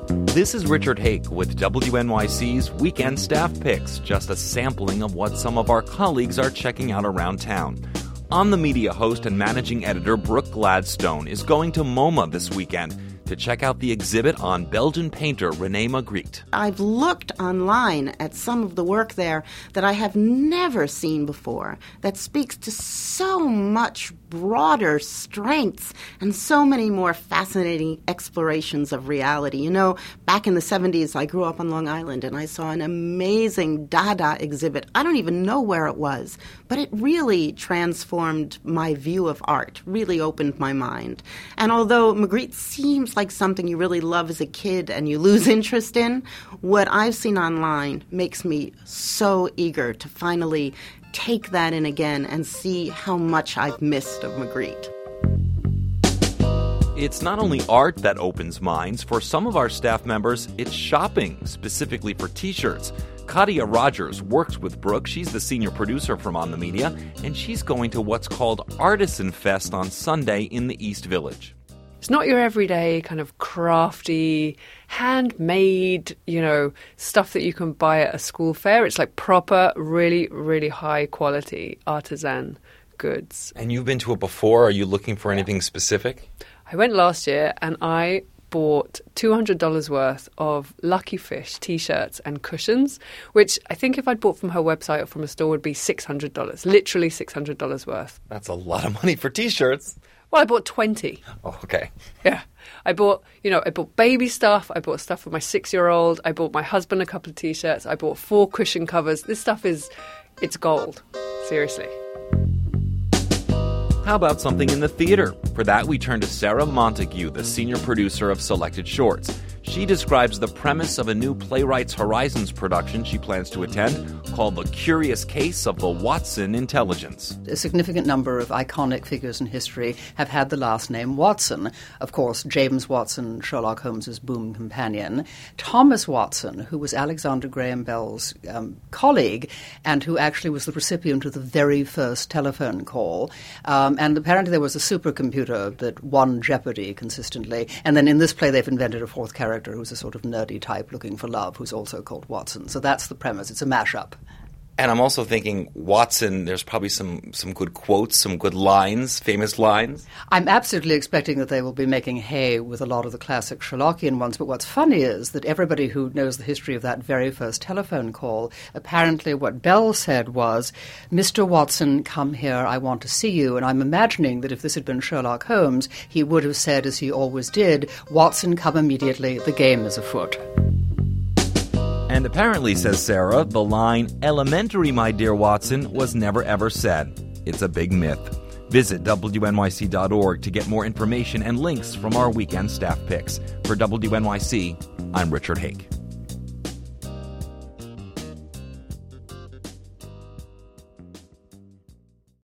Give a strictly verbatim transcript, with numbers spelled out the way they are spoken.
This is Richard Hake with W N Y C's Weekend Staff Picks, just a sampling of what some of our colleagues are checking out around town. On the Media host and managing editor Brooke Gladstone is going to MoMA this weekend to check out the exhibit on Belgian painter René Magritte. I've looked online at some of the work there that I have never seen before, that speaks to so much broader strengths and so many more fascinating explorations of reality. You know, back in the seventies, I grew up on Long Island and I saw an amazing Dada exhibit. I don't even know where it was, but it really transformed my view of art, really opened my mind. And although Magritte seems like something you really love as a kid and you lose interest in, what I've seen online makes me so eager to finally take that in again and see how much I've missed of Magritte. It's not only art that opens minds. For some of our staff members, it's shopping, specifically for T-shirts. Katia Rogers works with Brooke. She's the senior producer from On the Media, and she's going to what's called Artisan Fest on Sunday in the East Village. It's not your everyday kind of crafty, handmade, you know, stuff that you can buy at a school fair. It's like proper, really, really high quality artisan goods. And you've been to it before. Are you looking for anything specific? I went last year and I bought two hundred dollars worth of Lucky Fish T-shirts and cushions, which I think if I'd bought from her website or from a store would be six hundred dollars, literally six hundred dollars worth. That's a lot of money for T-shirts. Well, I bought twenty. Oh, okay. Yeah. I bought, you know, I bought baby stuff. I bought stuff for my six-year-old. I bought my husband a couple of T-shirts. I bought four cushion covers. This stuff is, it's gold. Seriously. How about something in the theater? For that, we turn to Sarah Montague, the senior producer of Selected Shorts. She describes the premise of a new Playwrights Horizons production she plans to attend called The Curious Case of the Watson Intelligence. A significant number of iconic figures in history have had the last name Watson. Of course, James Watson, Sherlock Holmes's boon companion. Thomas Watson, who was Alexander Graham Bell's um, colleague and who actually was the recipient of the very first telephone call. Um, and apparently there was a supercomputer that won Jeopardy consistently. And then in this play they've invented a fourth character who's a sort of nerdy type looking for love, who's also called Watson. So that's the premise. It's a mashup. And I'm also thinking Watson, there's probably some, some good quotes, some good lines, famous lines. I'm absolutely expecting that they will be making hay with a lot of the classic Sherlockian ones. But what's funny is that everybody who knows the history of that very first telephone call, apparently what Bell said was, Mister Watson, come here, I want to see you. And I'm imagining that if this had been Sherlock Holmes, he would have said, as he always did, Watson, come immediately, the game is afoot. And apparently, says Sarah, the line, elementary, my dear Watson, was never ever said. It's a big myth. Visit W N Y C dot org to get more information and links from our weekend staff picks. For W N Y C, I'm Richard Hake.